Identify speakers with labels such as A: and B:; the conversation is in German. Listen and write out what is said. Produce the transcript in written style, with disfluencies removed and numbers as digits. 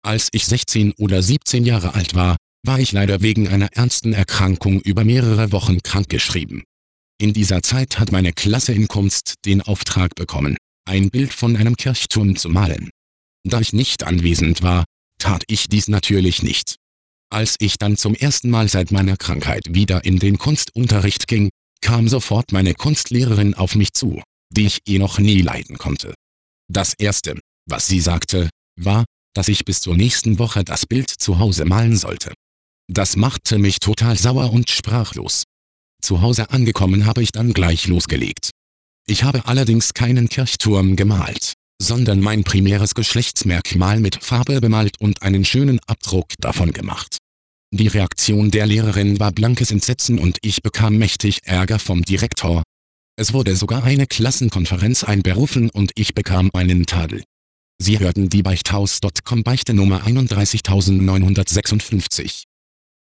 A: Als ich 16 oder 17 Jahre alt war, war ich leider wegen einer ernsten Erkrankung über mehrere Wochen krankgeschrieben. In dieser Zeit hat meine Klasse in Kunst den Auftrag bekommen, ein Bild von einem Kirchturm zu malen. Da ich nicht anwesend war, tat ich dies natürlich nicht. Als ich dann zum ersten Mal seit meiner Krankheit wieder in den Kunstunterricht ging, kam sofort meine Kunstlehrerin auf mich zu, die ich noch nie leiden konnte. Das Erste, was sie sagte, war, dass ich bis zur nächsten Woche das Bild zu Hause malen sollte. Das machte mich total sauer und sprachlos. Zu Hause angekommen habe ich dann gleich losgelegt. Ich habe allerdings keinen Kirchturm gemalt, sondern mein primäres Geschlechtsmerkmal mit Farbe bemalt und einen schönen Abdruck davon gemacht. Die Reaktion der Lehrerin war blankes Entsetzen und ich bekam mächtig Ärger vom Direktor. Es wurde sogar eine Klassenkonferenz einberufen und ich bekam einen Tadel. Sie hörten die Beichthaus.com Beichte Nummer 31956.